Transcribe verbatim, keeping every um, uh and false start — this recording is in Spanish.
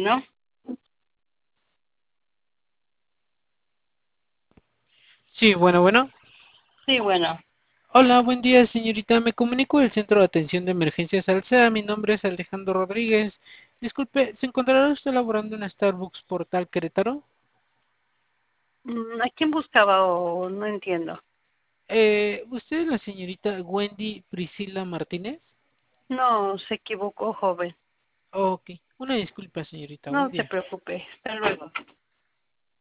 ¿No? Sí, bueno, bueno. Sí, bueno. Hola, buen día, señorita. Me comunico del Centro de Atención de Emergencias Alsea. Mi nombre es Alejandro Rodríguez. Disculpe, ¿se encontrará usted laborando en Starbucks Portal Querétaro? Mm, ¿A quién buscaba o no entiendo? Eh, ¿usted es la señorita Wendy Priscila Martínez? No, se equivocó, joven. Ok, una disculpa, señorita. No Buen se día. preocupe. Hasta luego.